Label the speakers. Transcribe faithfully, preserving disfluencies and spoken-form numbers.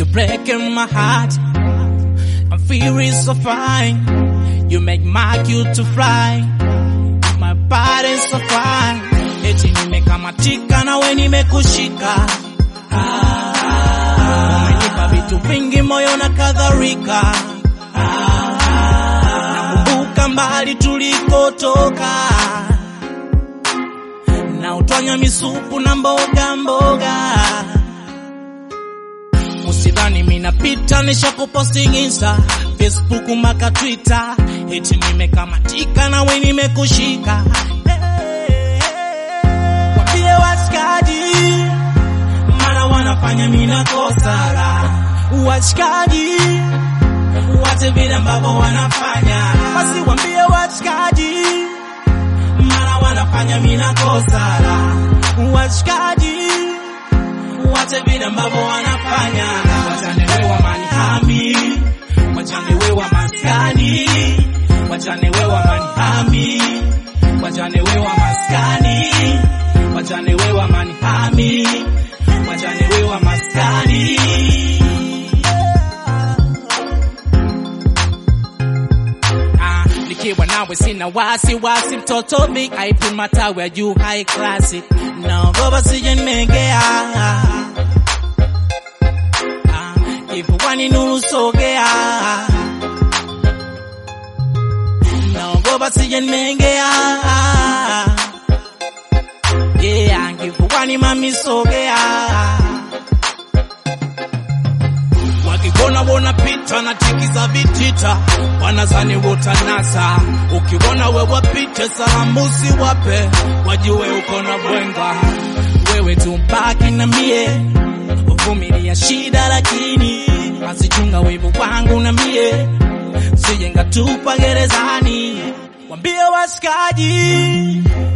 Speaker 1: breaking my heart. I'm feeling so fine. You make my cute to fly. My body's so fine. Eti nimekamatika na we nimekushika. Umenipa vitu vingi moyo na kadhalika. Nakumbuka mbali tulikotoka. Na utwanya misupu na mboga mboga. Usidhani mina pita nisha kuposting Insta, Facebook maka Twitter. Eti nimekamatika na we nimekushika. Wapie washikaji, mana wanafanya mina kosara. Washikaji, wate vile ambavyo wanafanya. Basi wambie washikaji, mana wanafanya mina kosara. Washikaji, wate vile ambavyo wanafanya. Wachane wewa manihami, wachane wewa maskani. Wachane wewa manihami, wachane wewa maskani. Wachane wewa manihami, wachane wewa maskani. Ah, nikiwa nawe sina wasi wasi mtoto big I put my tower you high classic. No go basi jenmegea. Ah, if wani nuru sogea. No go basi jenmegea. Yeah, if wani mami sogea. Wakikona wona pita na tikiza vitita. Wanazani wotanasa. Ukiwona wewa pite salamusi wape. Wajue uko na bwenga. Wewe tumbaki na mie. Uvumilia shida lakini masichunga wevu wangu na mie. Sijenga tupa gerezani. Wambie washikaji,